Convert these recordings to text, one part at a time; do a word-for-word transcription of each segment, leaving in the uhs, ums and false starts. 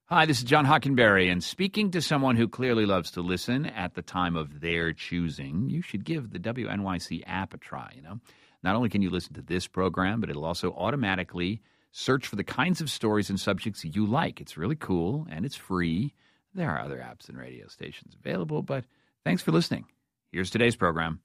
Hi, this is John Hockenberry, and speaking to someone who clearly loves to listen at the time of their choosing, you should give the W N Y C app a try, you know. Not only can you listen to this program, but it'll also automatically search for the kinds of stories and subjects you like. It's really cool, and it's free. There are other apps and radio stations available, but thanks for listening. Here's today's program.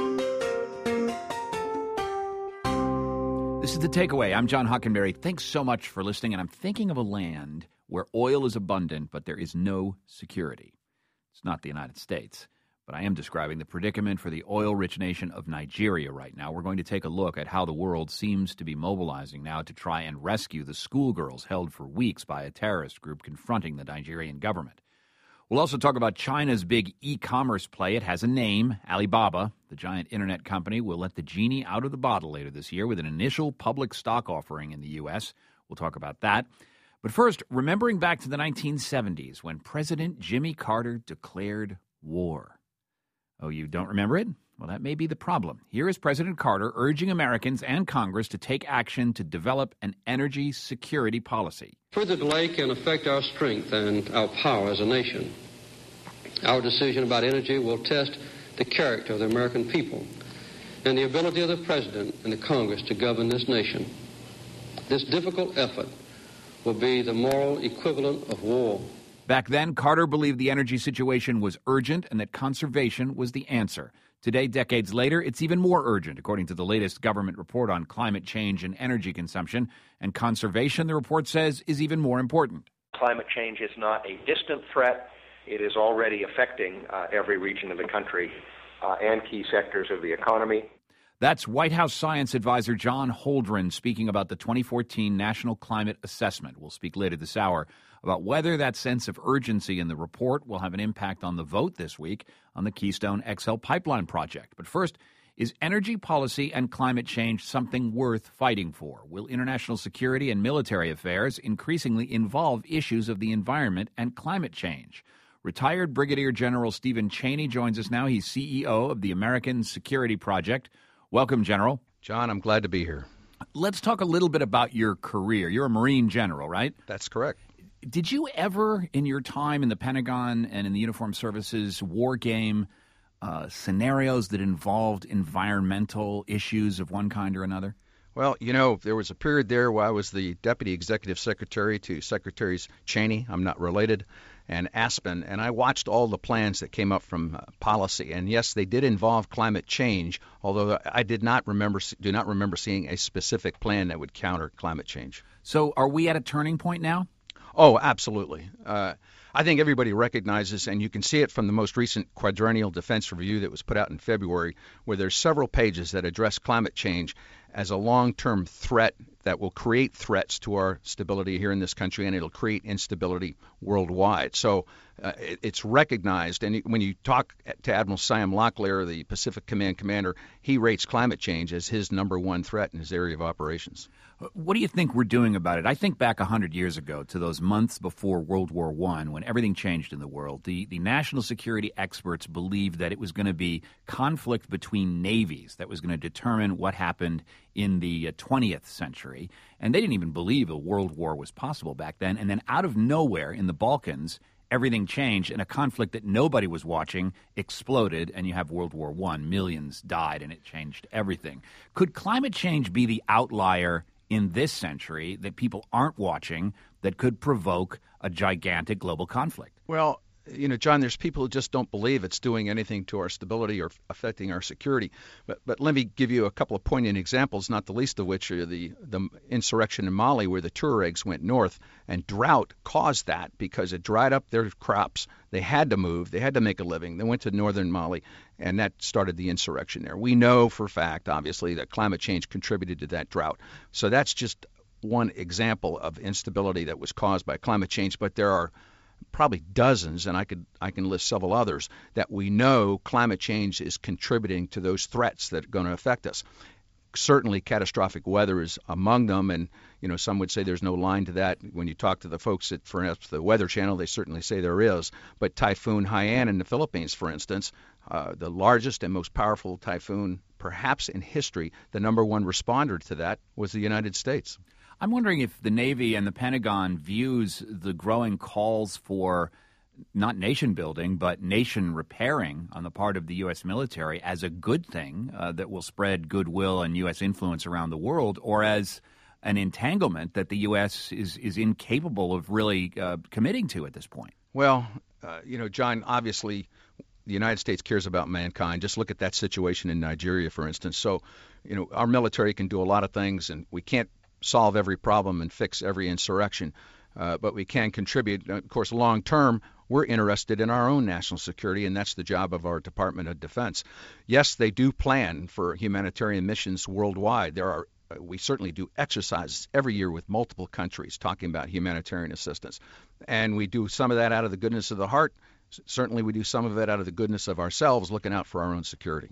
This is The Takeaway. I'm John Hockenberry. Thanks so much for listening, and I'm thinking of a land where oil is abundant, but there is no security. It's not the United States, but I am describing the predicament for the oil-rich nation of Nigeria right now. We're going to take a look at how the world seems to be mobilizing now to try and rescue the schoolgirls held for weeks by a terrorist group confronting the Nigerian government. We'll also talk about China's big e-commerce play. It has a name, Alibaba. The giant internet company will let the genie out of the bottle later this year with an initial public stock offering in the U S. We'll talk about that. But first, remembering back to the nineteen seventies when President Jimmy Carter declared war. Oh, you don't remember it? Well, that may be the problem. Here is President Carter urging Americans and Congress to take action to develop an energy security policy. Further delay can affect our strength and our power as a nation. Our decision about energy will test the character of the American people and the ability of the President and the Congress to govern this nation. This difficult effort will be the moral equivalent of war. Back then, Carter believed the energy situation was urgent and that conservation was the answer. Today, decades later, it's even more urgent, according to the latest government report on climate change and energy consumption. And conservation, the report says, is even more important. Climate change is not a distant threat. It is already affecting uh, every region of the country uh, and key sectors of the economy. That's White House Science Advisor John Holdren speaking about the twenty fourteen National Climate Assessment. We'll speak later this hour about whether that sense of urgency in the report will have an impact on the vote this week on the Keystone X L pipeline project. But first, is energy policy and climate change something worth fighting for? Will international security and military affairs increasingly involve issues of the environment and climate change? Retired Brigadier General Stephen Cheney joins us now. He's C E O of the American Security Project. Welcome, General. John, I'm glad to be here. Let's talk a little bit about your career. You're a Marine general, right? That's correct. Did you ever, in your time in the Pentagon and in the Uniformed Services, war game uh, scenarios that involved environmental issues of one kind or another? Well, you know, there was a period there where I was the Deputy Executive Secretary to Secretaries Cheney, I'm not related, and Aspen, and I watched all the plans that came up from uh, policy. And yes, they did involve climate change, although I did not remember, do not remember seeing a specific plan that would counter climate change. So are we at a turning point now? Oh, absolutely. Uh, I think everybody recognizes, and you can see it from the most recent Quadrennial Defense Review that was put out in February, where there's several pages that address climate change as a long-term threat that will create threats to our stability here in this country, and it'll create instability worldwide. So uh, it, it's recognized, and when you talk to Admiral Sam Locklear, the Pacific Command commander, he rates climate change as his number one threat in his area of operations. What do you think we're doing about it? I think back one hundred years ago to those months before World War One when everything changed in the world. The, the national security experts believed that it was going to be conflict between navies that was going to determine what happened in the twentieth century. And they didn't even believe a world war was possible back then. And then out of nowhere in the Balkans, everything changed, and a conflict that nobody was watching exploded, and you have World War One. Millions died, and it changed everything. Could climate change be the outlier in this century that people aren't watching that could provoke a gigantic global conflict? Well, you know, John, there's people who just don't believe it's doing anything to our stability or affecting our security. But but let me give you a couple of poignant examples, not the least of which are the, the insurrection in Mali where the Tuaregs went north, and drought caused that because it dried up their crops. They had to move. They had to make a living. They went to northern Mali, and that started the insurrection there. We know for a fact, obviously, that climate change contributed to that drought. So that's just one example of instability that was caused by climate change, but there are probably dozens, and I could I can list several others, that we know climate change is contributing to those threats that are going to affect us. Certainly catastrophic weather is among them, and you know some would say there's no line to that. When you talk to the folks at, for instance, the Weather Channel, they certainly say there is. But Typhoon Haiyan in the Philippines, for instance, uh, the largest and most powerful typhoon perhaps in history, the number one responder to that was the United States. I'm wondering if the Navy and the Pentagon views the growing calls for not nation building, but nation repairing on the part of the U S military as a good thing uh, that will spread goodwill and U S influence around the world, or as an entanglement that the U S is, is incapable of really uh, committing to at this point. Well, uh, you know, John, obviously the United States cares about mankind. Just look at that situation in Nigeria, for instance. So, you know, our military can do a lot of things, and we can't solve every problem and fix every insurrection, uh, but we can contribute. Of course, long term, we're interested in our own national security, and that's the job of our Department of Defense. Yes, they do plan for humanitarian missions worldwide. There are we certainly do exercises every year with multiple countries talking about humanitarian assistance, and we do some of that out of the goodness of the heart. Certainly, we do some of it out of the goodness of ourselves, looking out for our own security.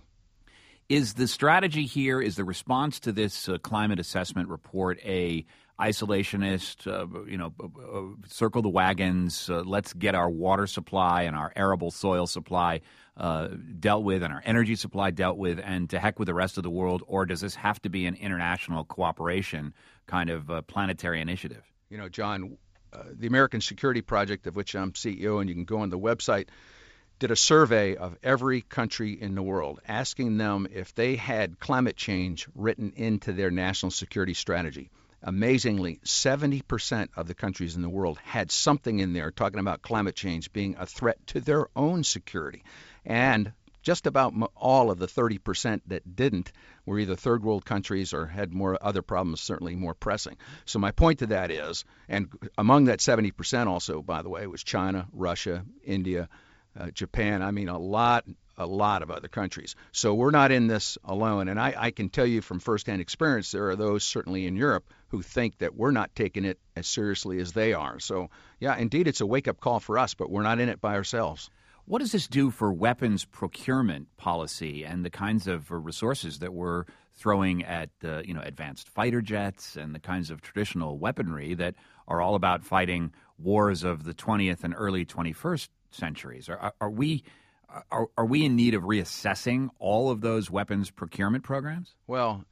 Is the strategy here, is the response to this uh, climate assessment report a isolationist, uh, you know, uh, circle the wagons, uh, let's get our water supply and our arable soil supply uh, dealt with and our energy supply dealt with, and to heck with the rest of the world? Or does this have to be an international cooperation kind of uh, planetary initiative? You know, John, uh, the American Security Project, of which I'm C E O, and you can go on the website, did a survey of every country in the world, asking them if they had climate change written into their national security strategy. Amazingly, seventy percent of the countries in the world had something in there talking about climate change being a threat to their own security. And just about all of the thirty percent that didn't were either third world countries or had more other problems, certainly more pressing. So my point to that is, and among that seventy percent also, by the way, was China, Russia, India, uh, Japan. I mean, a lot a lot of other countries. So we're not in this alone. And I, I can tell you from firsthand experience, there are those certainly in Europe who think that we're not taking it as seriously as they are. So, yeah, indeed, it's a wake-up call for us, but we're not in it by ourselves. What does this do for weapons procurement policy and the kinds of uh, resources that we're throwing at uh, you know, advanced fighter jets and the kinds of traditional weaponry that are all about fighting wars of the twentieth and early twenty-first centuries? Are, are we... Are, are we in need of reassessing all of those weapons procurement programs? Well,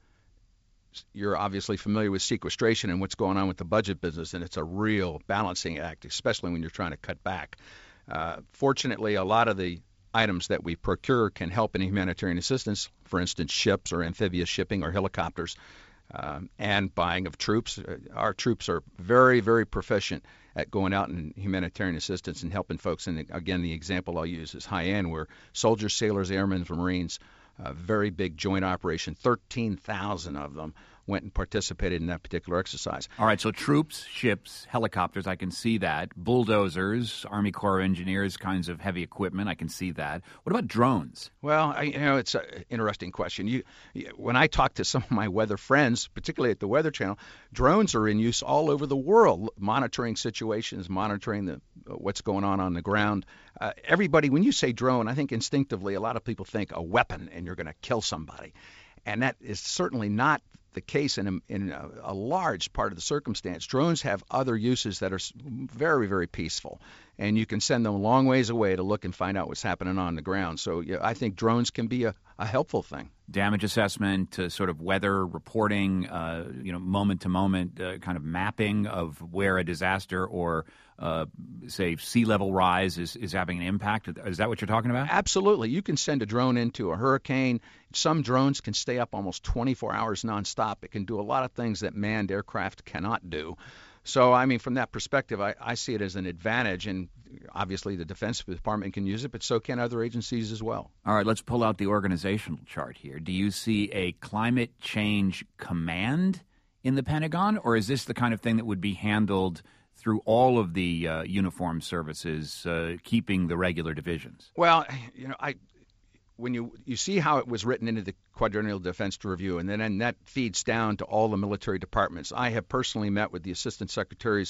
you're obviously familiar with sequestration and what's going on with the budget business, and it's a real balancing act, especially when you're trying to cut back. Uh, fortunately, a lot of the items that we procure can help in humanitarian assistance, for instance, ships or amphibious shipping or helicopters, um, and buying of troops. Our troops are very, very proficient at going out in humanitarian assistance and helping folks. And again, the example I'll use is Haiyan, where soldiers, sailors, airmen, Marines, a very big joint operation, thirteen thousand of them went and participated in that particular exercise. All right, so troops, ships, helicopters, I can see that. Bulldozers, Army Corps of Engineers, kinds of heavy equipment, I can see that. What about drones? Well, I, you know, it's an interesting question. You, when I talk to some of my weather friends, particularly at the Weather Channel, drones are in use all over the world, monitoring situations, monitoring the what's going on on the ground. Uh, everybody, when you say drone, I think instinctively a lot of people think a weapon and you're going to kill somebody. And that is certainly not the case in a, in a, a large part of the circumstance. Drones have other uses that are very, very peaceful, and you can send them a long ways away to look and find out what's happening on the ground. So yeah, I think drones can be a, a helpful thing. Damage assessment, uh, sort of weather reporting, uh, you know, moment-to-moment uh, kind of mapping of where a disaster or, uh, say, sea level rise is, is having an impact. Is that what you're talking about? Absolutely. You can send a drone into a hurricane. Some drones can stay up almost twenty-four hours nonstop. It can do a lot of things that manned aircraft cannot do. So, I mean, from that perspective, I, I see it as an advantage, and obviously the Defense Department can use it, but so can other agencies as well. All right, let's pull out the organizational chart here. Do you see a climate change command in the Pentagon, or is this the kind of thing that would be handled through all of the uh, uniformed services, uh, keeping the regular divisions? Well, you know, I... When you, you see how it was written into the Quadrennial Defense Review, and then and that feeds down to all the military departments. I have personally met with the assistant secretaries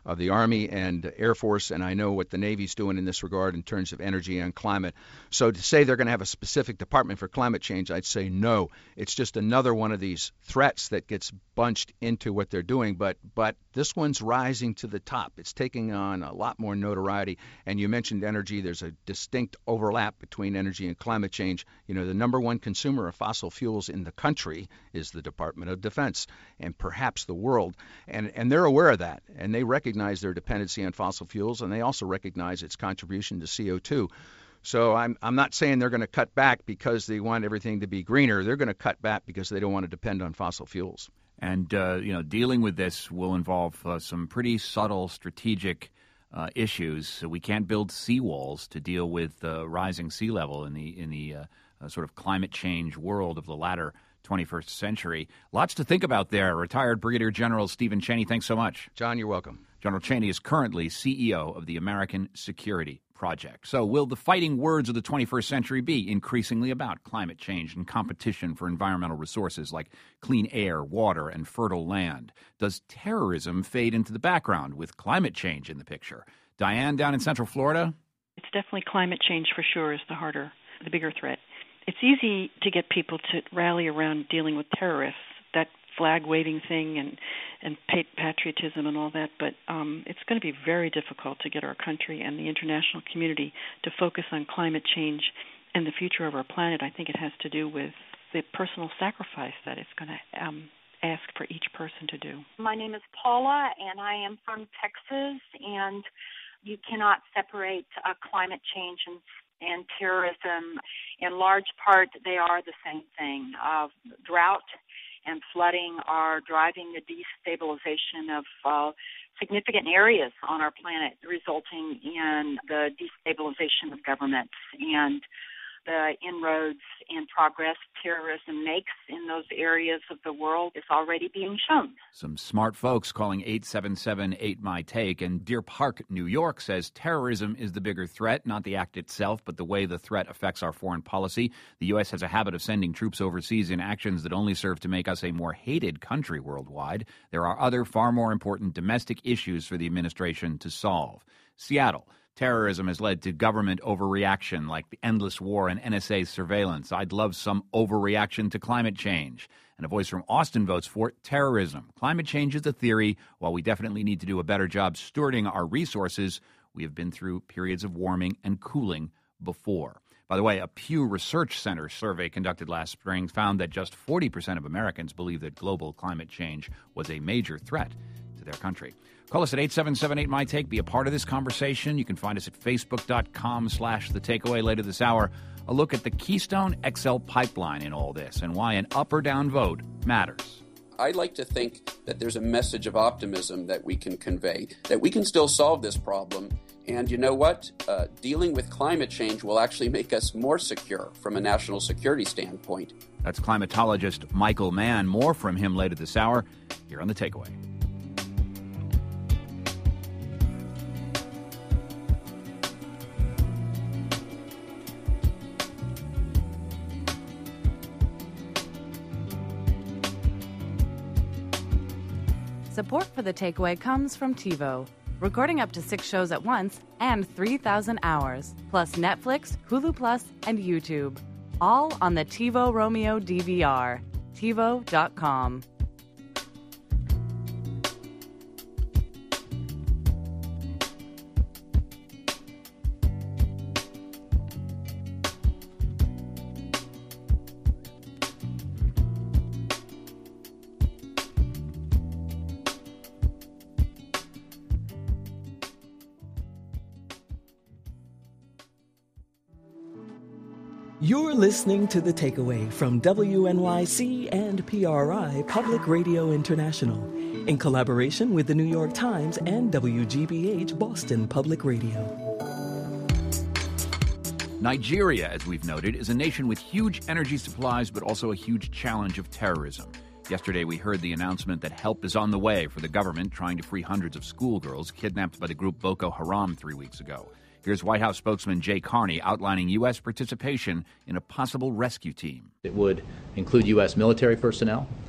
of the Army and Air Force, and I know what the Navy's doing in this regard in terms of energy and climate. So to say they're going to have a specific department for climate change, I'd say no. It's just another one of these threats that gets bunched into what they're doing. But but this one's rising to the top. It's taking on a lot more notoriety. And you mentioned energy. There's a distinct overlap between energy and climate change. You know, the number one consumer of fossil fuels in the country is the Department of Defense, and perhaps the world. And and they're aware of that, and they recognize their dependency on fossil fuels, and they also recognize its contribution to C O two. So I'm I'm not saying they're going to cut back because they want everything to be greener. They're going to cut back because they don't want to depend on fossil fuels. And, uh, you know, dealing with this will involve uh, some pretty subtle strategic uh, issues. So we can't build seawalls to deal with the uh, rising sea level in the in the uh, uh, sort of climate change world of the latter twenty-first century. Lots to think about there. Retired Brigadier General Stephen Cheney, thanks so much. John, you're welcome. General Cheney is currently C E O of the American Security Project. So will the fighting words of the twenty-first century be increasingly about climate change and competition for environmental resources like clean air, water, and fertile land? Does terrorism fade into the background with climate change in the picture? Diane, down in Central Florida? It's definitely climate change for sure is the harder, the bigger threat. It's easy to get people to rally around dealing with terrorists, that flag-waving thing and, and patriotism and all that, but um, it's going to be very difficult to get our country and the international community to focus on climate change and the future of our planet. I think it has to do with the personal sacrifice that it's going to um, ask for each person to do. My name is Paula, and I am from Texas, and you cannot separate uh, climate change and and terrorism. In large part, they are the same thing. Uh, drought and flooding are driving the destabilization of uh, significant areas on our planet, resulting in the destabilization of governments and the inroads and progress terrorism makes in those areas of the world is already being shown. Some smart folks calling eight seven seven eight M Y Take, and Deer Park, New York says terrorism is the bigger threat, not the act itself, but the way the threat affects our foreign policy. The U S has a habit of sending troops overseas in actions that only serve to make us a more hated country worldwide. There are other far more important domestic issues for the administration to solve. Seattle. Terrorism has led to government overreaction like the endless war and N S A surveillance. I'd love some overreaction to climate change. And a voice from Austin votes for terrorism. Climate change is a theory. While we definitely need to do a better job stewarding our resources, we have been through periods of warming and cooling before. By the way, a Pew Research Center survey conducted last spring found that just forty percent of Americans believe that global climate change was a major threat to their country. Call us at eight seven seven eight M Y Take. Be a part of this conversation. You can find us at facebook.com slash the takeaway later this hour. A look at the Keystone X L pipeline in all this and why an up or down vote matters. I'd like to think that there's a message of optimism that we can convey, that we can still solve this problem. And you know what? Uh, dealing with climate change will actually make us more secure from a national security standpoint. That's climatologist Michael Mann. More from him later this hour here on The Takeaway. Support for The Takeaway comes from TiVo, recording up to six shows at once and three thousand hours, plus Netflix, Hulu Plus, and YouTube, all on the TiVo Romeo D V R, TiVo dot com. You're listening to The Takeaway from W N Y C and P R I Public Radio International in collaboration with the New York Times and W G B H Boston Public Radio. Nigeria, as we've noted, is a nation with huge energy supplies but also a huge challenge of terrorism. Yesterday, we heard the announcement that help is on the way for the government trying to free hundreds of schoolgirls kidnapped by the group Boko Haram three weeks ago. Here's White House spokesman Jay Carney outlining U S participation in a possible rescue team. It would include U S military personnel,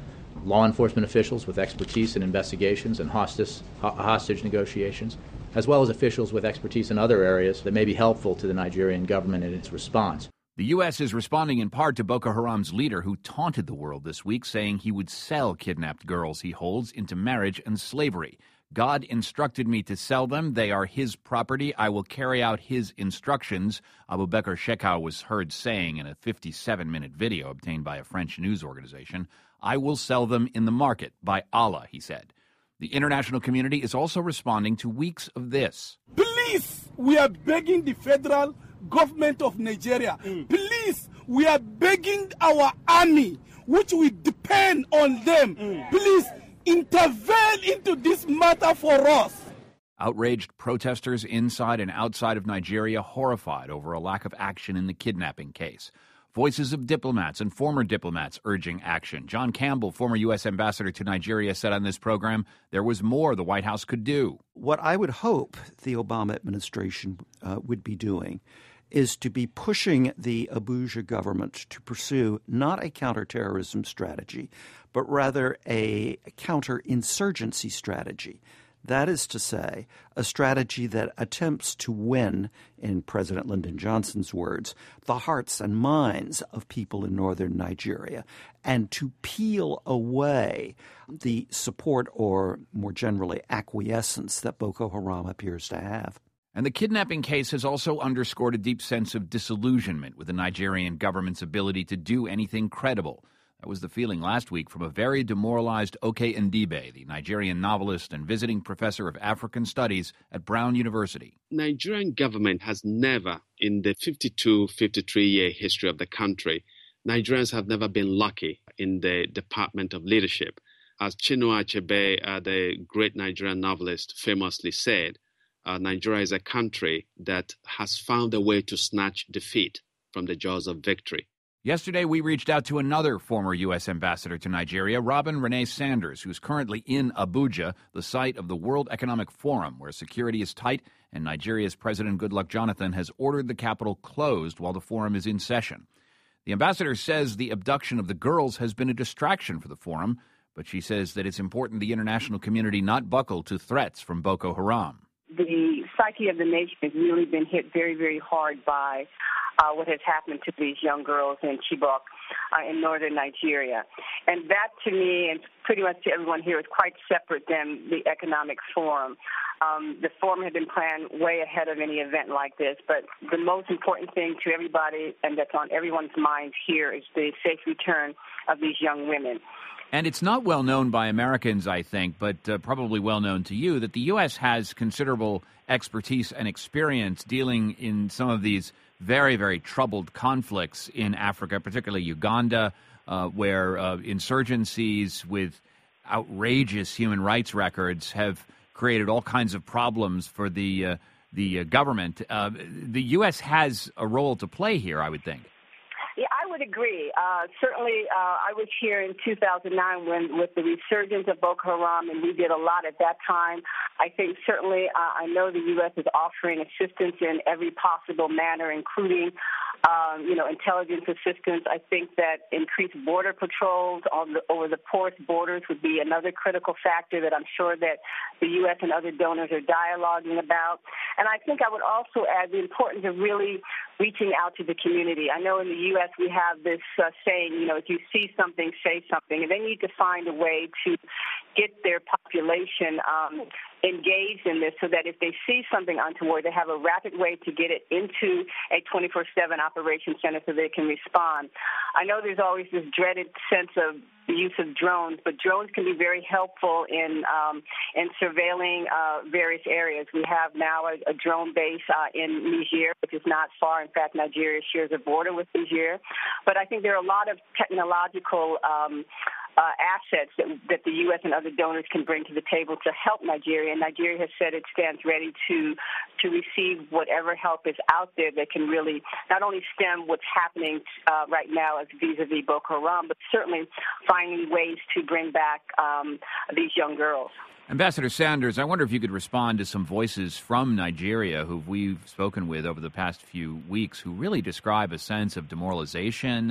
law enforcement officials with expertise in investigations and hostage, hostage negotiations, as well as officials with expertise in other areas that may be helpful to the Nigerian government in its response. The U S is responding in part to Boko Haram's leader, who taunted the world this week, saying he would sell kidnapped girls he holds into marriage and slavery. God instructed me to sell them. They are his property. I will carry out his instructions, Abu Bakr Shekau was heard saying in a fifty-seven minute video obtained by a French news organization. I will sell them in the market, by Allah, he said. The international community is also responding to weeks of this. Please, we are begging the federal government of Nigeria. Mm. Please, we are begging our army, which we depend on them. Mm. Please, intervene into this matter for us. Outraged protesters inside and outside of Nigeria horrified over a lack of action in the kidnapping case. Voices of diplomats and former diplomats urging action. John Campbell, former U S ambassador to Nigeria, said on this program there was more the White House could do. What I would hope the Obama administration uh, would be doing is to be pushing the Abuja government to pursue not a counterterrorism strategy, but rather a counterinsurgency strategy. That is to say, a strategy that attempts to win, in President Lyndon Johnson's words, the hearts and minds of people in northern Nigeria, and to peel away the support or, more generally, acquiescence that Boko Haram appears to have. And the kidnapping case has also underscored a deep sense of disillusionment with the Nigerian government's ability to do anything credible. That was the feeling last week from a very demoralized Oke Ndibe, the Nigerian novelist and visiting professor of African Studies at Brown University. Nigerian government has never, in the fifty-two, fifty-three year history of the country, Nigerians have never been lucky in the Department of Leadership. As Chinua Achebe, uh, the great Nigerian novelist, famously said, uh, Nigeria is a country that has found a way to snatch defeat from the jaws of victory. Yesterday, we reached out to another former U S ambassador to Nigeria, Robin Renee Sanders, who's currently in Abuja, the site of the World Economic Forum, where security is tight and Nigeria's President Goodluck Jonathan has ordered the capital closed while the forum is in session. The ambassador says the abduction of the girls has been a distraction for the forum, but she says that it's important the international community not buckle to threats from Boko Haram. The psyche of the nation has really been hit very, very hard by Uh, what has happened to these young girls in Chibok uh, in northern Nigeria. And that, to me, and pretty much to everyone here, is quite separate than the economic forum. Um, the forum had been planned way ahead of any event like this, but the most important thing to everybody, and that's on everyone's minds here, is the safe return of these young women. And it's not well known by Americans, I think, but uh, probably well known to you, that the U S has considerable expertise and experience dealing in some of these very, very troubled conflicts in Africa, particularly Uganda, uh, where uh, insurgencies with outrageous human rights records have created all kinds of problems for the uh, the uh, government. Uh, the U S has a role to play here, I would think. Yeah, I would agree. Uh, certainly, uh, I was here in two thousand nine when, with the resurgence of Boko Haram, and we did a lot at that time. I think certainly uh, I know the U S is offering assistance in every possible manner, including, um, you know, intelligence assistance. I think that increased border patrols on the, over the porous borders would be another critical factor that I'm sure that the U S and other donors are dialoguing about. And I think I would also add the importance of really reaching out to the community. I know in the U S we have this uh, saying, you know, if you see something, say something. And they need to find a way to get their population um, engaged in this so that if they see something untoward, they have a rapid way to get it into a twenty-four seven operation center so they can respond. I know there's always this dreaded sense of the use of drones, but drones can be very helpful in um, in surveilling uh, various areas. We have now a, a drone base uh, in Niger, which is not far. In fact, Nigeria shares a border with Niger. But I think there are a lot of technological um, uh, assets that, that the U S and other donors can bring to the table to help Nigeria. And Nigeria has said it stands ready to to receive whatever help is out there that can really not only stem what's happening uh, right now as vis-a-vis Boko Haram, but certainly finding ways to bring back um, these young girls. Ambassador Sanders, I wonder if you could respond to some voices from Nigeria who we've spoken with over the past few weeks who really describe a sense of demoralization,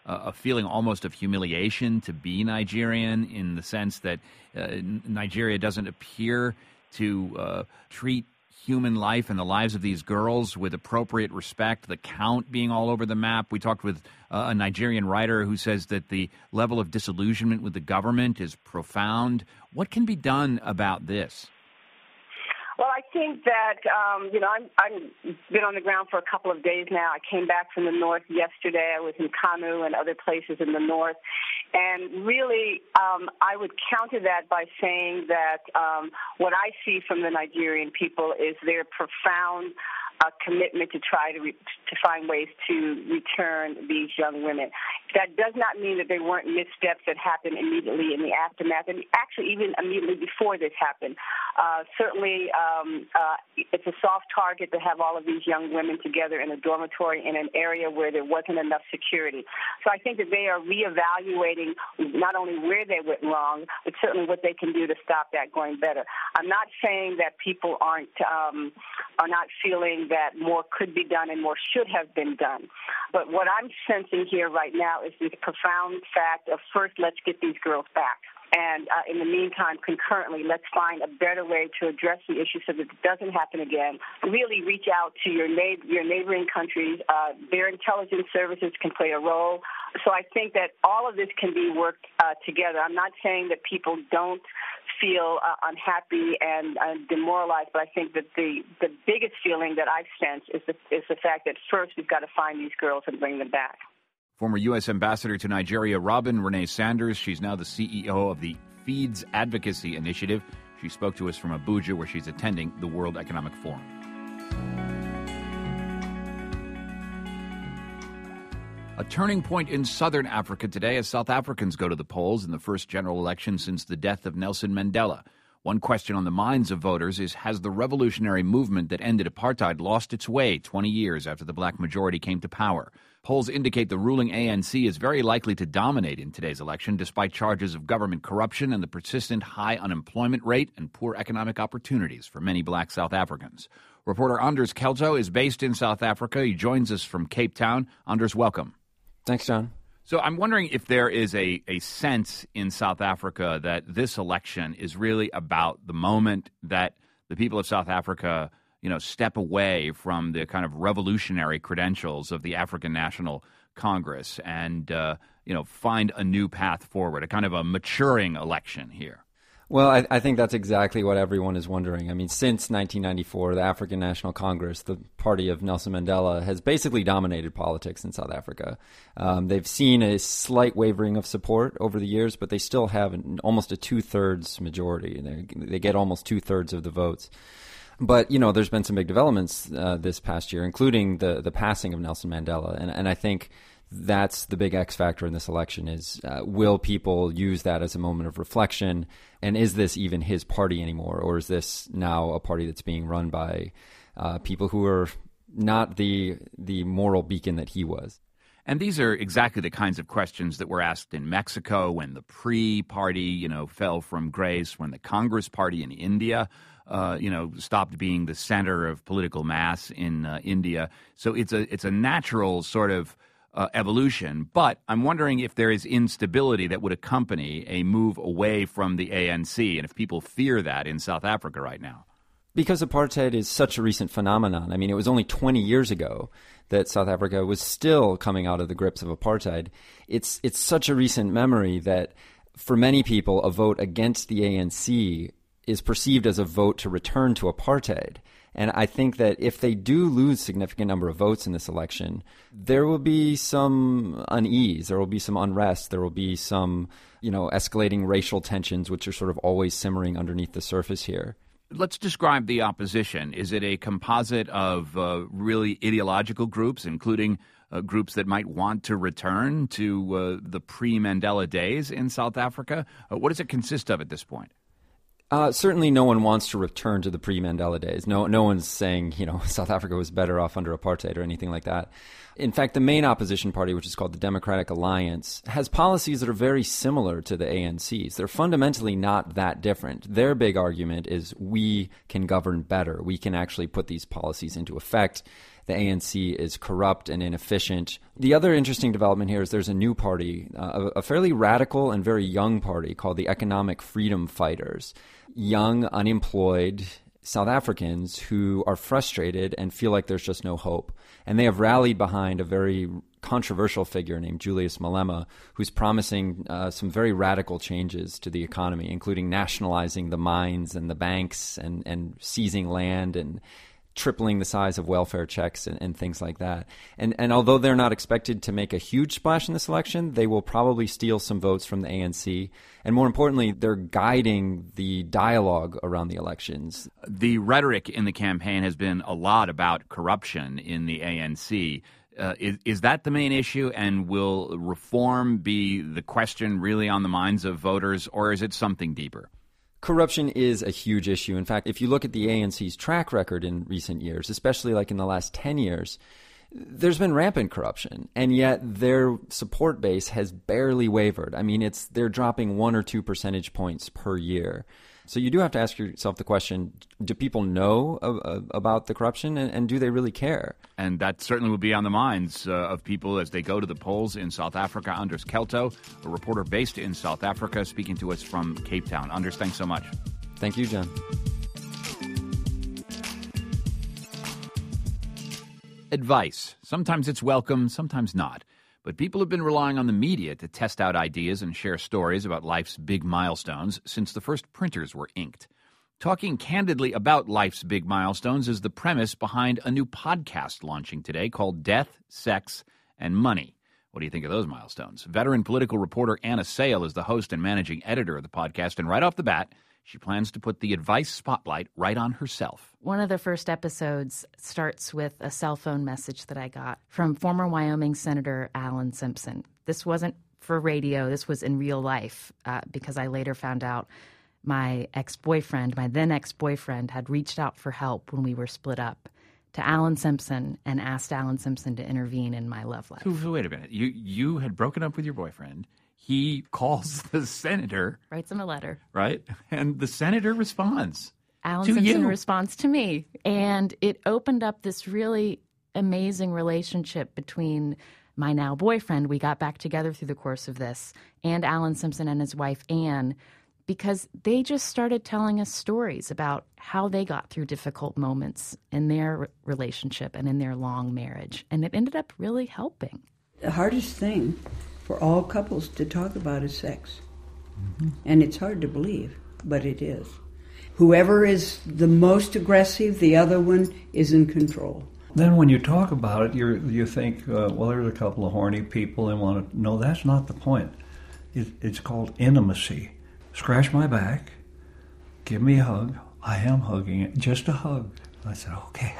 a feeling almost of humiliation to be Nigerian, in the sense that uh, Nigeria doesn't appear to uh, treat human life and the lives of these girls with appropriate respect, the count being all over the map. We talked with uh, a Nigerian writer who says that the level of disillusionment with the government is profound. What can be done about this? Well, I think that, um, you know, I'm, I've been on the ground for a couple of days now. I came back from the north yesterday. I was in Kano and other places in the north. And really, um, I would counter that by saying that um, what I see from the Nigerian people is their profound uh, commitment to try to re- to find ways to return these young women. That does not mean that there weren't missteps that happened immediately in the aftermath, and actually even immediately before this happened. Uh, certainly, um, uh, it's a soft target to have all of these young women together in a dormitory in an area where there wasn't enough security. So I think that they are reevaluating not only where they went wrong, but certainly what they can do to stop that going better. I'm not saying that people aren't um, are not feeling that more could be done and more should have been done. But what I'm sensing here right now is this profound fact of, first, let's get these girls back. And uh, in the meantime, concurrently, let's find a better way to address the issue so that it doesn't happen again. Really reach out to your, na- your neighboring countries. Uh, their intelligence services can play a role. So I think that all of this can be worked uh, together. I'm not saying that people don't feel uh, unhappy and uh, demoralized, but I think that the, the biggest feeling that I sense is the, is the fact that, first, we've got to find these girls and bring them back. Former U S Ambassador to Nigeria, Robin Renee Sanders. She's now the C E O of the Feeds Advocacy Initiative. She spoke to us from Abuja, where she's attending the World Economic Forum. A turning point in southern Africa today as South Africans go to the polls in the first general election since the death of Nelson Mandela. One question on the minds of voters is, has the revolutionary movement that ended apartheid lost its way twenty years after the black majority came to power? Polls indicate the ruling A N C is very likely to dominate in today's election, despite charges of government corruption and the persistent high unemployment rate and poor economic opportunities for many black South Africans. Reporter Anders Kelzo is based in South Africa. He joins us from Cape Town. Anders, welcome. Thanks, John. So I'm wondering if there is a, a sense in South Africa that this election is really about the moment that the people of South Africa, you know, step away from the kind of revolutionary credentials of the African National Congress and, uh, you know, find a new path forward, a kind of a maturing election here. Well, I, I think that's exactly what everyone is wondering. I mean, since nineteen ninety-four, the African National Congress, the party of Nelson Mandela, has basically dominated politics in South Africa. Um, they've seen a slight wavering of support over the years, but they still have an, almost a two-thirds majority. They, they get almost two-thirds of the votes. But, you know, there's been some big developments uh, this past year, including the, the passing of Nelson Mandela. And, and I think that's the big X factor in this election is, uh, will people use that as a moment of reflection? And is this even his party anymore? Or is this now a party that's being run by uh, people who are not the the moral beacon that he was? And these are exactly the kinds of questions that were asked in Mexico when the P R I party, you know, fell from grace, when the Congress party in India, uh, you know, stopped being the center of political mass in uh, India. So it's a it's a natural sort of Uh, evolution, but I'm wondering if there is instability that would accompany a move away from the A N C, and if people fear that in South Africa right now. Because apartheid is such a recent phenomenon. I mean, it was only twenty years ago that South Africa was still coming out of the grips of apartheid. It's it's such a recent memory that for many people, a vote against the A N C is perceived as a vote to return to apartheid. And I think that if they do lose a significant number of votes in this election, there will be some unease, there will be some unrest, there will be some, you know, escalating racial tensions, which are sort of always simmering underneath the surface here. Let's describe the opposition. Is it a composite of uh, really ideological groups, including uh, groups that might want to return to uh, the pre-Mandela days in South Africa? Uh, what does it consist of at this point? Uh, certainly no one wants to return to the pre-Mandela days. No, no one's saying, you know, South Africa was better off under apartheid or anything like that. In fact, the main opposition party, which is called the Democratic Alliance, has policies that are very similar to the A N C's. They're fundamentally not that different. Their big argument is we can govern better. We can actually put these policies into effect. the A N C is corrupt and inefficient. The other interesting development here is there's a new party, uh, a fairly radical and very young party called the Economic Freedom Fighters. Young, unemployed South Africans who are frustrated and feel like there's just no hope. And they have rallied behind a very controversial figure named Julius Malema, who's promising uh, some very radical changes to the economy, including nationalizing the mines and the banks and, and seizing land and tripling the size of welfare checks and, and things like that. And and although they're not expected to make a huge splash in this election, they will probably steal some votes from the A N C. And more importantly, they're guiding the dialogue around the elections. The rhetoric in the campaign has been a lot about corruption in the A N C. Uh, is, is that the main issue, and will reform be the question really on the minds of voters, or is it something deeper? Corruption is a huge issue. In fact, if you look at the A N C's track record in recent years, especially like in the last ten years, there's been rampant corruption, and yet their support base has barely wavered. I mean, it's they're dropping one or two percentage points per year. So you do have to ask yourself the question, do people know uh, about the corruption, and, and do they really care? And that certainly will be on the minds uh, of people as they go to the polls in South Africa. Anders Kelto, a reporter based in South Africa, speaking to us from Cape Town. Anders, thanks so much. Thank you, John. Advice. Sometimes it's welcome, sometimes not. But people have been relying on the media to test out ideas and share stories about life's big milestones since the first printers were inked. Talking candidly about life's big milestones is the premise behind a new podcast launching today called Death, Sex, and Money. What do you think of those milestones? Veteran political reporter Anna Sale is the host and managing editor of the podcast, and right off the bat, she plans to put the advice spotlight right on herself. One of the first episodes starts with a cell phone message that I got from former Wyoming Senator Alan Simpson. This wasn't for radio. This was in real life uh, because I later found out my ex-boyfriend, my then ex-boyfriend, had reached out for help when we were split up to Alan Simpson and asked Alan Simpson to intervene in my love life. So, wait a minute. You, you had broken up with your boyfriend. He calls the senator. Writes him a letter. Right? And the senator responds. Alan to Simpson you. responds to me. And it opened up this really amazing relationship between my now boyfriend. We got back together through the course of this, and Alan Simpson and his wife, Anne, because they just started telling us stories about how they got through difficult moments in their relationship and in their long marriage. And it ended up really helping. The hardest thing for all couples to talk about is sex. Mm-hmm. And it's hard to believe, but it is. Whoever is the most aggressive, the other one is in control. Then when you talk about it, you you think, uh, well, there's a couple of horny people and want to... No, that's not the point. It, it's called intimacy. Scratch my back, give me a hug. I am hugging it, just a hug. I said, okay,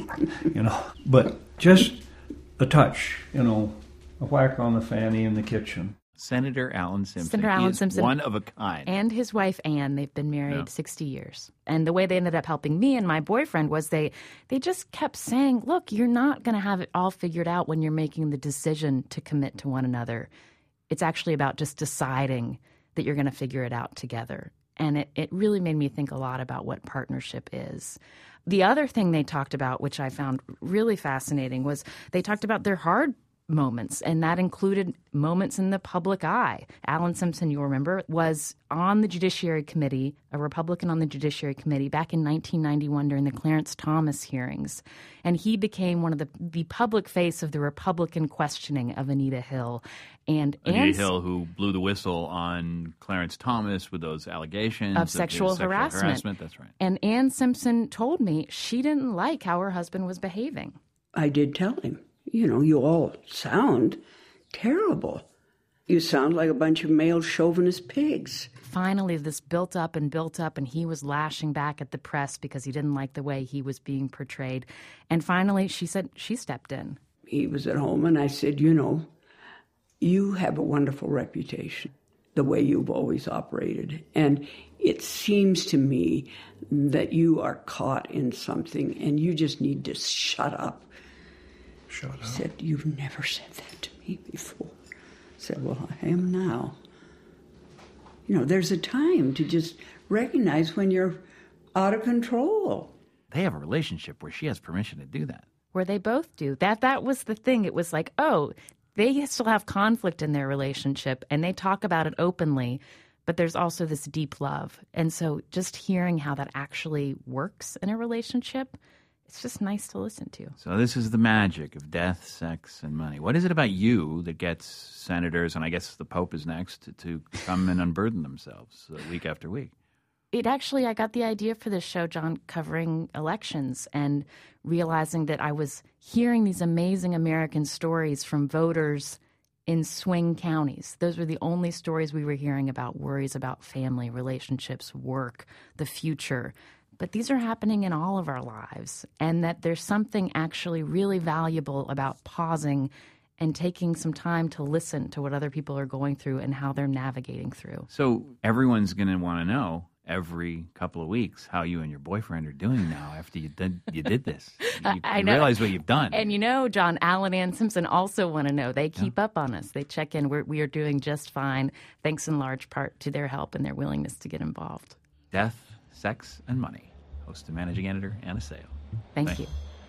you know. But just a touch, you know, a whack on the fanny in the kitchen. Senator Alan Simpson. Senator Alan he is Simpson. one of a kind. And his wife, Anne, they've been married Yeah. sixty years. And the way they ended up helping me and my boyfriend was they, they just kept saying, look, you're not going to have it all figured out when you're making the decision to commit to one another. It's actually about just deciding that you're going to figure it out together. And it, it really made me think a lot about what partnership is. The other thing they talked about, which I found really fascinating, was they talked about their hard moments, and that included moments in the public eye. Alan Simpson, you'll remember, was on the Judiciary Committee, a Republican on the Judiciary Committee back in nineteen ninety-one during the Clarence Thomas hearings. And he became one of the, the public face of the Republican questioning of Anita Hill. And Anita Anne's, Hill, who blew the whistle on Clarence Thomas with those allegations of his sexual, sexual harassment. harassment. That's right. And Anne Simpson told me she didn't like how her husband was behaving. I did tell him, you know, you all sound terrible. You sound like a bunch of male chauvinist pigs. Finally, this built up and built up, and he was lashing back at the press because he didn't like the way he was being portrayed. And finally, she said she stepped in. He was at home, and I said, you know, you have a wonderful reputation, the way you've always operated. And it seems to me that you are caught in something, and you just need to shut up. Shut up. He said, you've never said that to me before. I said, well, I am now. You know, there's a time to just recognize when you're out of control. They have a relationship where she has permission to do that. where they both do. That that was the thing. It was like, oh, they still have conflict in their relationship, and they talk about it openly, but there's also this deep love. And so just hearing how that actually works in a relationship, it's just nice to listen to. So this is the magic of death, sex, and money. What is it about you that gets senators, and I guess the Pope is next, to, to come and unburden themselves uh, week after week? It actually, I got the idea for this show, John, covering elections and realizing that I was hearing these amazing American stories from voters in swing counties. Those were the only stories we were hearing about, worries about family, relationships, work, the future. But these are happening in all of our lives, and that there's something actually really valuable about pausing and taking some time to listen to what other people are going through and how they're navigating through. So everyone's going to want to know every couple of weeks how you and your boyfriend are doing now after you did you did this. You, you I know. realize what you've done. And you know, John, Alan and Simpson also want to know. They keep yeah. up on us. They check in. We're, we are doing just fine, thanks in large part to their help and their willingness to get involved. Death, Sex, and Money. Host and managing editor, Anna Sale. Thank, Thank you.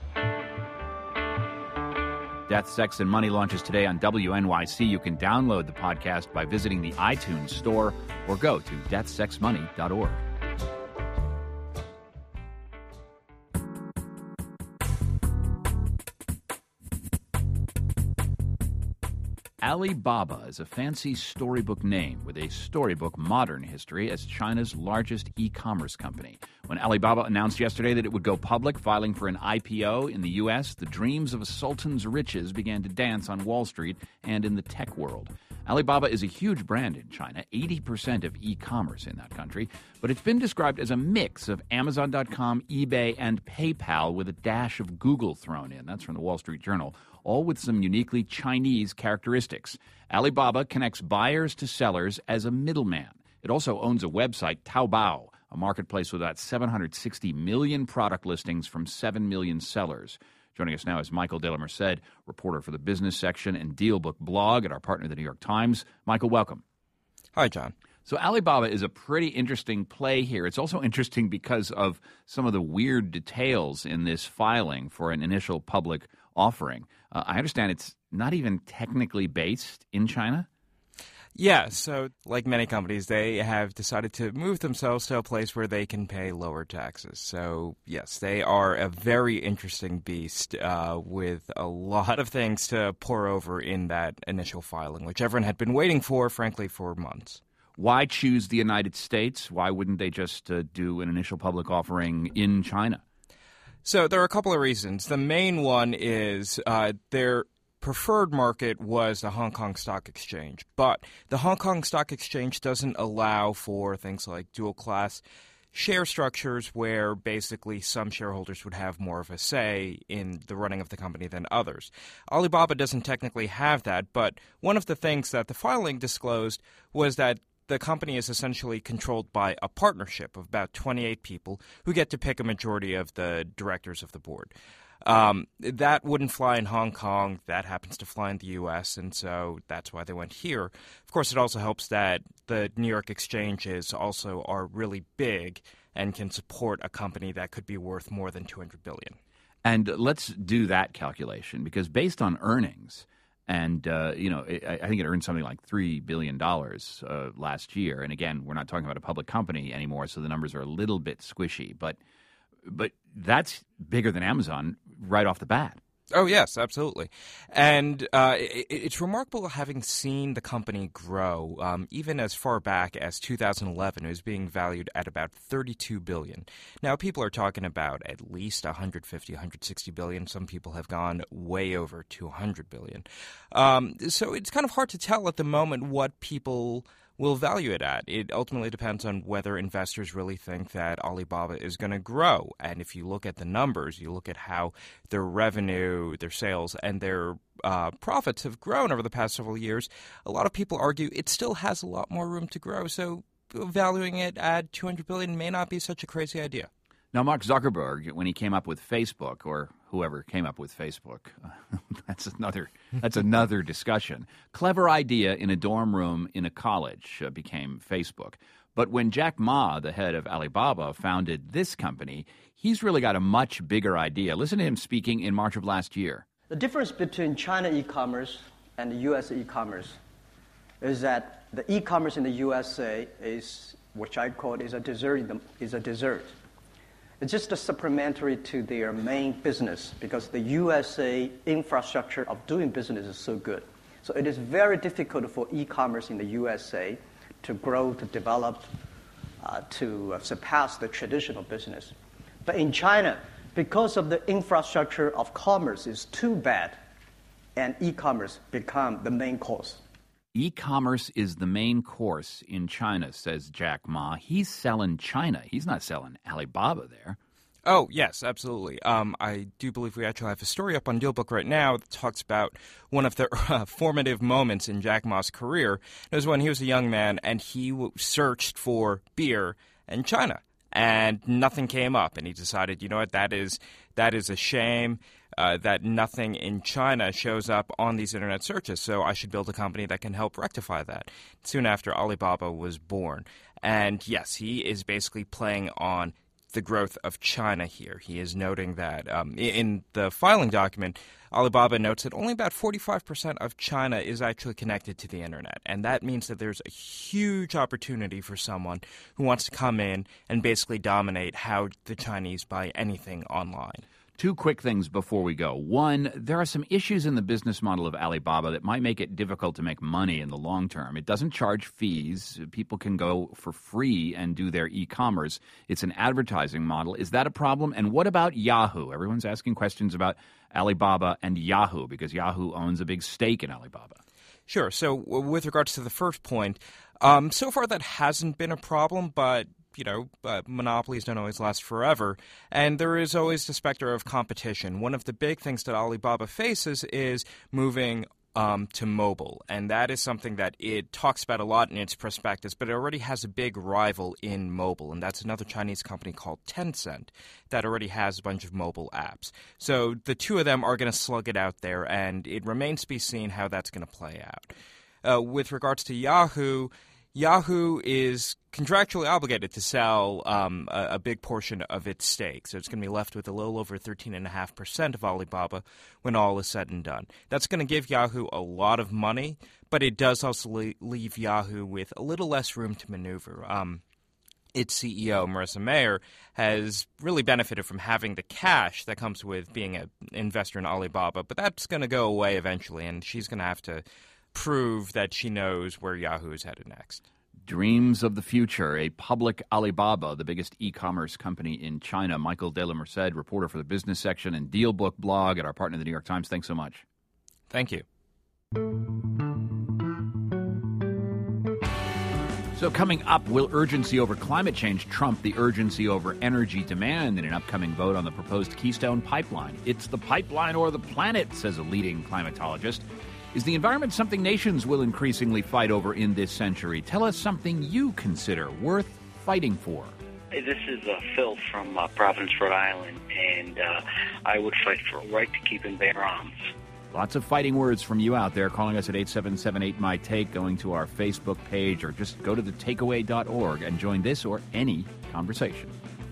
Death, Sex, and Money launches today on W N Y C. You can download the podcast by visiting the iTunes store or go to death sex money dot org. Alibaba is a fancy storybook name with a storybook modern history as China's largest e-commerce company. When Alibaba announced yesterday that it would go public, filing for an I P O in the U S, the dreams of a sultan's riches began to dance on Wall Street and in the tech world. Alibaba is a huge brand in China, eighty percent of e-commerce in that country, but it's been described as a mix of Amazon dot com, eBay, and PayPal with a dash of Google thrown in. That's from the Wall Street Journal, all with some uniquely Chinese characteristics. Alibaba connects buyers to sellers as a middleman. It also owns a website, Taobao, a marketplace with about seven hundred sixty million product listings from seven million sellers. Joining us now is Michael De La Merced, reporter for the business section and DealBook blog at our partner, the New York Times. Michael, welcome. Hi, John. So Alibaba is a pretty interesting play here. It's also interesting because of some of the weird details in this filing for an initial public offering. Uh, I understand it's not even technically based in China? Yeah, so like many companies, they have decided to move themselves to a place where they can pay lower taxes. So, yes, they are a very interesting beast uh, with a lot of things to pour over in that initial filing, which everyone had been waiting for, frankly, for months. Why choose the United States? Why wouldn't they just uh, do an initial public offering in China? So there are a couple of reasons. The main one is uh, their preferred market was the Hong Kong Stock Exchange, but the Hong Kong Stock Exchange doesn't allow for things like dual-class share structures where basically some shareholders would have more of a say in the running of the company than others. Alibaba doesn't technically have that, but one of the things that the filing disclosed was that the company is essentially controlled by a partnership of about twenty-eight people who get to pick a majority of the directors of the board. Um, that wouldn't fly in Hong Kong. That happens to fly in the U S, and so that's why they went here. Of course, it also helps that the New York exchanges also are really big and can support a company that could be worth more than two hundred billion dollars. And let's do that calculation, because based on earnings, and, uh, you know, I, I think it earned something like three billion dollars uh, last year. And again, we're not talking about a public company anymore, so the numbers are a little bit squishy. But but that's bigger than Amazon right off the bat. Oh, yes, absolutely. And uh, it, it's remarkable having seen the company grow, um, even as far back as two thousand eleven. It was being valued at about thirty-two billion dollars. Now, people are talking about at least one hundred fifty, one hundred sixty billion dollars. Some people have gone way over two hundred billion dollars. Um, so it's kind of hard to tell at the moment what people will value it at. It ultimately depends on whether investors really think that Alibaba is going to grow. And if you look at the numbers, you look at how their revenue, their sales, and their uh, profits have grown over the past several years, a lot of people argue it still has a lot more room to grow. So valuing it at two hundred billion dollars may not be such a crazy idea. Now, Mark Zuckerberg, when he came up with Facebook, or whoever came up with Facebook, uh, that's another that's another discussion. Clever idea in a dorm room in a college uh, became Facebook. But when Jack Ma, the head of Alibaba, founded this company, he's really got a much bigger idea. Listen to him speaking in March of last year. The difference between China e-commerce and the U S e-commerce is that the e-commerce in the U S A is, which I call is a dessert, is a dessert. It's just a supplementary to their main business because the U S A infrastructure of doing business is so good. So it is very difficult for e-commerce in the U S A to grow, to develop, uh, to uh, surpass the traditional business. But in China, because of the infrastructure of commerce is too bad, and e-commerce become the main course. E-commerce is the main course in China, says Jack Ma. He's selling China. He's not selling Alibaba there. Oh, yes, absolutely. Um, I do believe we actually have a story up on DealBook right now that talks about one of the uh, formative moments in Jack Ma's career. It was when he was a young man and he w- searched for beer in China, and nothing came up. And he decided, you know what, that is that is a shame. Uh, that nothing in China shows up on these internet searches, so I should build a company that can help rectify that. Soon after, Alibaba was born. And yes, he is basically playing on the growth of China here. He is noting that um, in the filing document, Alibaba notes that only about forty-five percent of China is actually connected to the internet. And that means that there's a huge opportunity for someone who wants to come in and basically dominate how the Chinese buy anything online. Two quick things before we go. One, there are some issues in the business model of Alibaba that might make it difficult to make money in the long term. It doesn't charge fees. People can go for free and do their e-commerce. It's an advertising model. Is that a problem? And what about Yahoo? Everyone's asking questions about Alibaba and Yahoo because Yahoo owns a big stake in Alibaba. Sure. So with regards to the first point, um, so far that hasn't been a problem, but you know, uh, monopolies don't always last forever, and there is always the specter of competition. One of the big things that Alibaba faces is moving um, to mobile, and that is something that it talks about a lot in its prospectus, but it already has a big rival in mobile, and that's another Chinese company called Tencent that already has a bunch of mobile apps. So the two of them are going to slug it out there, and it remains to be seen how that's going to play out. Uh, with regards to Yahoo, Yahoo is contractually obligated to sell um, a, a big portion of its stake, so it's going to be left with a little over thirteen point five percent of Alibaba when all is said and done. That's going to give Yahoo a lot of money, but it does also le- leave Yahoo with a little less room to maneuver. Um, its C E O, Marissa Mayer, has really benefited from having the cash that comes with being an investor in Alibaba, but that's going to go away eventually, and she's going to have to prove that she knows where Yahoo is headed next. Dreams of the future, a public Alibaba, the biggest e-commerce company in China. Michael De La Merced, reporter for the business section and DealBook blog at our partner, the New York Times. Thanks so much. Thank you. So coming up, will urgency over climate change trump the urgency over energy demand in an upcoming vote on the proposed Keystone Pipeline? It's the pipeline or the planet, says a leading climatologist. Is the environment something nations will increasingly fight over in this century? Tell us something you consider worth fighting for. Hey, this is uh, Phil from uh, Providence, Rhode Island, and uh, I would fight for a right to keep and bear arms. Lots of fighting words from you out there, calling us at eight seven seven eight, M Y T A K E, going to our Facebook page, or just go to the takeaway dot org and join this or any conversation.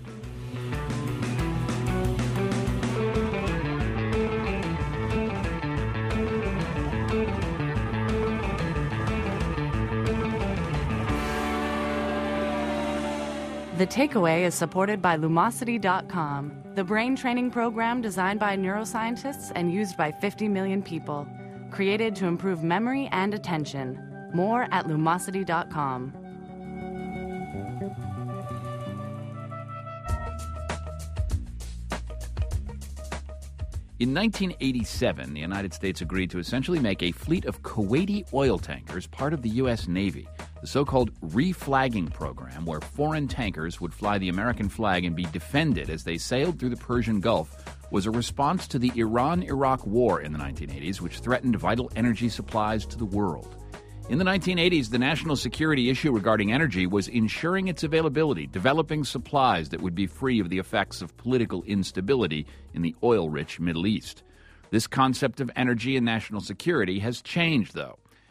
The Takeaway is supported by Lumosity dot com, the brain training program designed by neuroscientists and used by fifty million people, created to improve memory and attention. More at Lumosity dot com. In nineteen eighty-seven, the United States agreed to essentially make a fleet of Kuwaiti oil tankers part of the U S Navy. The so-called reflagging program, where foreign tankers would fly the American flag and be defended as they sailed through the Persian Gulf, was a response to the Iran-Iraq War in the nineteen eighties, which threatened vital energy supplies to the world. In the nineteen eighties, the national security issue regarding energy was ensuring its availability, developing supplies that would be free of the effects of political instability in the oil-rich Middle East. This concept of energy and national security has changed, though.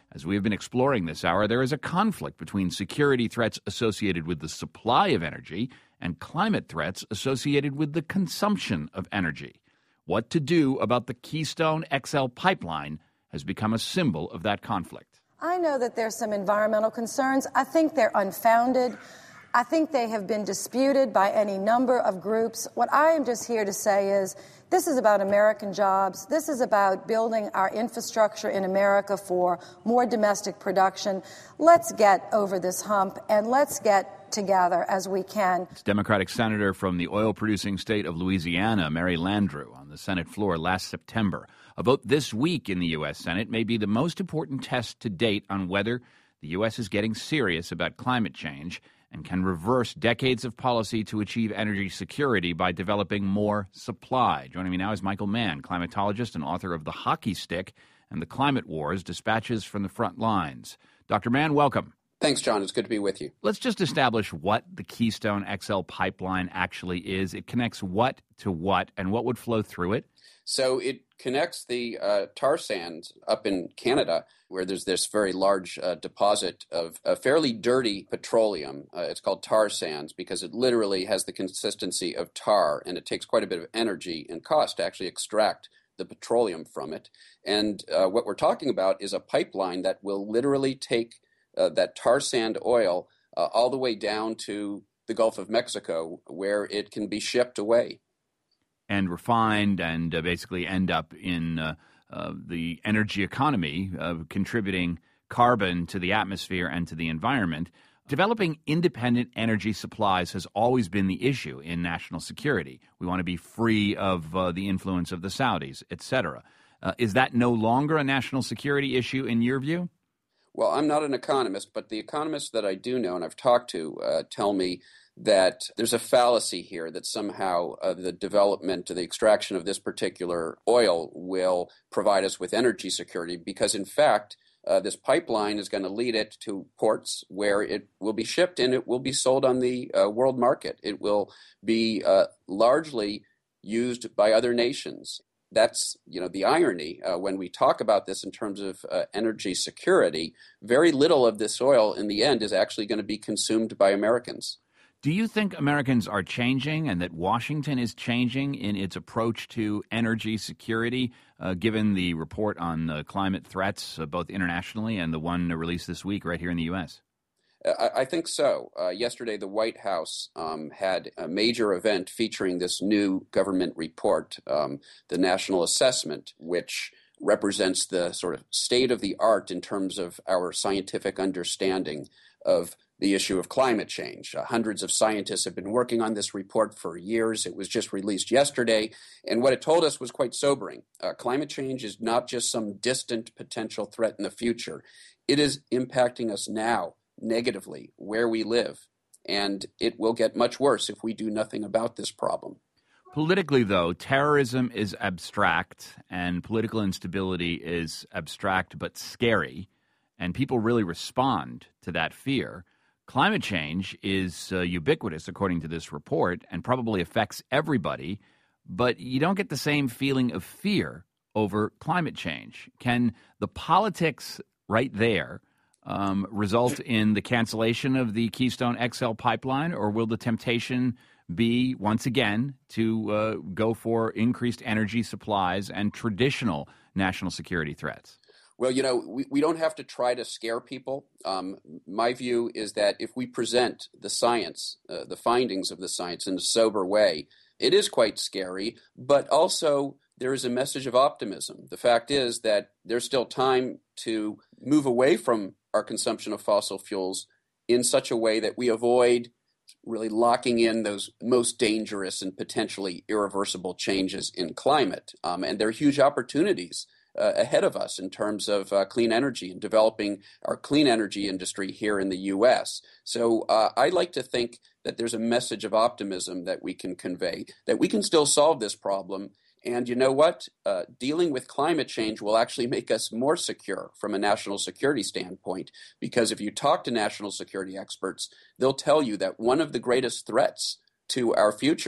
As we have been exploring this hour, there is a conflict between security threats associated with the supply of energy and climate threats associated with the consumption of energy. What to do about the Keystone X L pipeline has become a symbol of that conflict. I know that there's some environmental concerns. I think they're unfounded. I think they have been disputed by any number of groups. What I am just here to say is this is about American jobs. This is about building our infrastructure in America for more domestic production. Let's get over this hump and let's get together as we can. It's Democratic Senator from the oil-producing state of Louisiana, Mary Landrieu, on the Senate floor last September. A vote this week in the U S. Senate may be the most important test to date on whether the U S is getting serious about climate change and can reverse decades of policy to achieve energy security by developing more supply. Joining me now is Michael Mann, climatologist and author of The Hockey Stick and the Climate Wars, Dispatches from the Front Lines. Doctor Mann, welcome. Thanks, John. It's good to be with you. Let's just establish what the Keystone X L pipeline actually is. It connects what to what, and what would flow through it? So it connects the uh, tar sands up in Canada, where there's this very large uh, deposit of uh, fairly dirty petroleum. Uh, it's called tar sands because it literally has the consistency of tar, and it takes quite a bit of energy and cost to actually extract the petroleum from it. And uh, what we're talking about is a pipeline that will literally take uh, that tar sand oil uh, all the way down to the Gulf of Mexico, where it can be shipped away and refined and uh, basically end up in uh, uh, the energy economy, uh, contributing carbon to the atmosphere and to the environment. Developing independent energy supplies has always been the issue in national security. We want to be free of uh, the influence of the Saudis, et cetera. Uh, is that no longer a national security issue in your view? Well, I'm not an economist, but the economists that I do know and I've talked to uh, tell me that there's a fallacy here that somehow uh, the development, the extraction of this particular oil will provide us with energy security because, in fact, uh, this pipeline is going to lead it to ports where it will be shipped and it will be sold on the uh, world market. It will be uh, largely used by other nations. That's, you know, the irony uh, when we talk about this in terms of uh, energy security. Very little of this oil in the end is actually going to be consumed by Americans. Do you think Americans are changing and that Washington is changing in its approach to energy security, uh, given the report on uh, climate threats, uh, both internationally and the one released this week right here in the U S? I, I think so. Uh, yesterday, the White House um, had a major event featuring this new government report, um, the National Assessment, which represents the sort of state of the art in terms of our scientific understanding of the issue of climate change. Uh, hundreds of scientists have been working on this report for years. It was just released yesterday, and what it told us was quite sobering. Uh, climate change is not just some distant potential threat in the future. It is impacting us now negatively where we live, and it will get much worse if we do nothing about this problem. Politically, though, terrorism is abstract, and political instability is abstract but scary, and people really respond to that fear. Climate change is uh, ubiquitous, according to this report, and probably affects everybody, but you don't get the same feeling of fear over climate change. Can the politics right there um, result in the cancellation of the Keystone X L pipeline, or will the temptation be, once again, to uh, go for increased energy supplies and traditional national security threats? Well, you know, we, we don't have to try to scare people. Um, my view is that if we present the science, uh, the findings of the science in a sober way, it is quite scary, but also there is a message of optimism. The fact is that there's still time to move away from our consumption of fossil fuels in such a way that we avoid really locking in those most dangerous and potentially irreversible changes in climate. Um, and there are huge opportunities Uh, ahead of us in terms of uh, clean energy and developing our clean energy industry here in the U S. So uh, I like to think that there's a message of optimism that we can convey, that we can still solve this problem. And you know what? Uh, dealing with climate change will actually make us more secure from a national security standpoint, because if you talk to national security experts, they'll tell you that one of the greatest threats to our future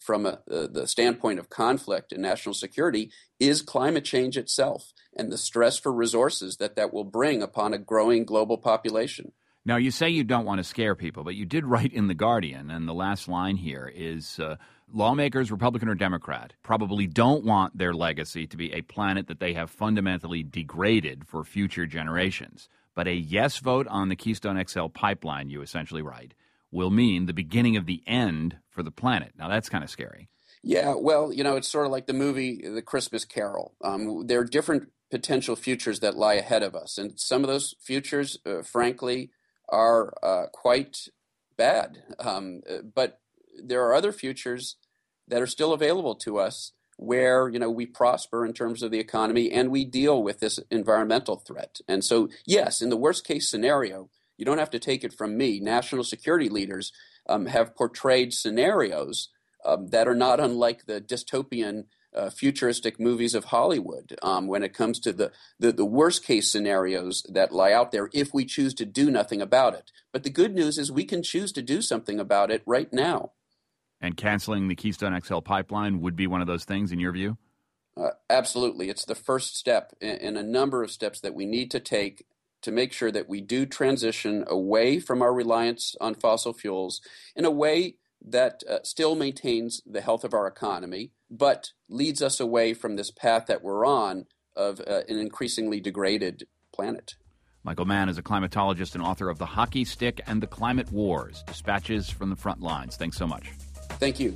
from a, uh, the standpoint of conflict and national security is climate change itself and the stress for resources that that will bring upon a growing global population. Now, you say you don't want to scare people, but you did write in The Guardian, and the last line here is uh, lawmakers, Republican or Democrat, probably don't want their legacy to be a planet that they have fundamentally degraded for future generations. But a yes vote on the Keystone X L pipeline, you essentially write, will mean the beginning of the end for the planet. Now, that's kind of scary. Yeah, well, you know, it's sort of like the movie The Christmas Carol. Um, there are different potential futures that lie ahead of us. And some of those futures, uh, frankly, are uh, quite bad. Um, but there are other futures that are still available to us where, you know, we prosper in terms of the economy and we deal with this environmental threat. And so, yes, in the worst case scenario, you don't have to take it from me. National security leaders um, have portrayed scenarios um, that are not unlike the dystopian uh, futuristic movies of Hollywood um, when it comes to the, the, the worst case scenarios that lie out there if we choose to do nothing about it. But the good news is we can choose to do something about it right now. And canceling the Keystone X L pipeline would be one of those things, in your view? Uh, absolutely. It's the first step in, in a number of steps that we need to take to make sure that we do transition away from our reliance on fossil fuels in a way that uh, still maintains the health of our economy, but leads us away from this path that we're on of uh, an increasingly degraded planet. Michael Mann is a climatologist and author of The Hockey Stick and the Climate Wars, Dispatches from the Front Lines. Thanks so much. Thank you.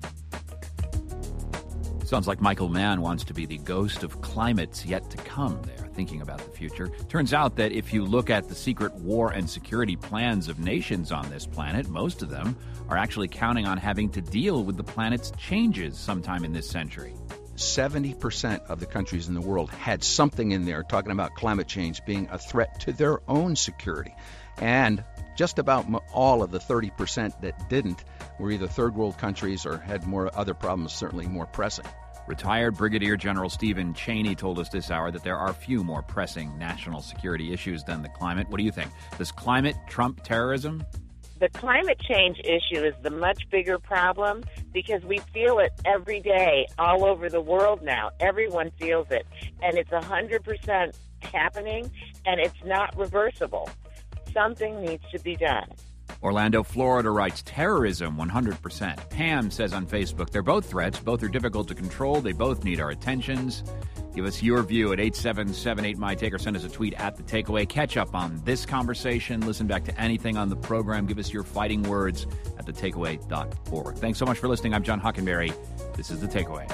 Sounds like Michael Mann wants to be the ghost of climates yet to come there, thinking about the future. Turns out that if you look at the secret war and security plans of nations on this planet, most of them are actually counting on having to deal with the planet's changes sometime in this century. seventy percent of the countries in the world had something in there talking about climate change being a threat to their own security. And just about all of the thirty percent that didn't were either third world countries or had more other problems, certainly more pressing. Retired Brigadier General Stephen Cheney told us this hour that there are few more pressing national security issues than the climate. What do you think? Does climate trump terrorism? The climate change issue is the much bigger problem because we feel it every day all over the world now. Everyone feels it. And it's one hundred percent happening, and it's not reversible. Something needs to be done. Orlando, Florida writes, terrorism, one hundred percent. Pam says on Facebook, they're both threats. Both are difficult to control. They both need our attentions. Give us your view at eight seven seven eight, M Y, take or send us a tweet at The Takeaway. Catch up on this conversation. Listen back to anything on the program. Give us your fighting words at the takeaway dot org. Thanks so much for listening. I'm John Hockenberry. This is The Takeaway.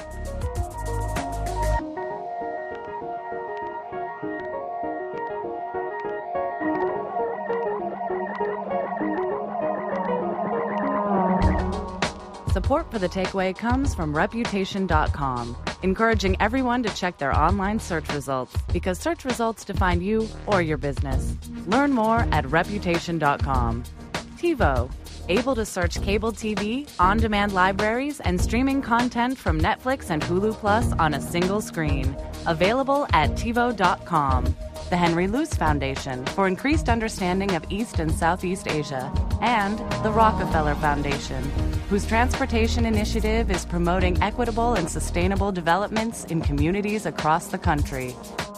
Support for The Takeaway comes from Reputation dot com, encouraging everyone to check their online search results because search results define you or your business. Learn more at Reputation dot com. TiVo, able to search cable T V, on-demand libraries, and streaming content from Netflix and Hulu Plus on a single screen. Available at TiVo dot com. The Henry Luce Foundation for increased understanding of East and Southeast Asia, and the Rockefeller Foundation, whose transportation initiative is promoting equitable and sustainable developments in communities across the country.